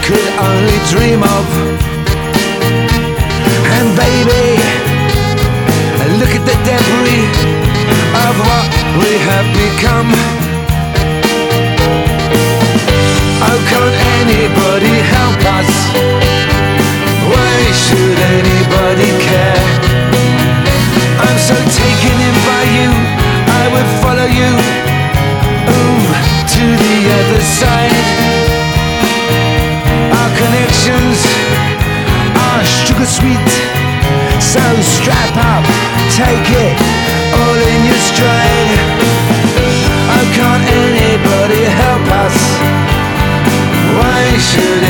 could only dream of. And baby, look at the debris of what we have become. Oh, can't anybody help us? Why should anybody care? I'm so taken in by you, I would follow you, ooh, to the other side. Our connections are sugar sweet, so strap up, take it all in your stride. Oh, can't anybody help us? Why should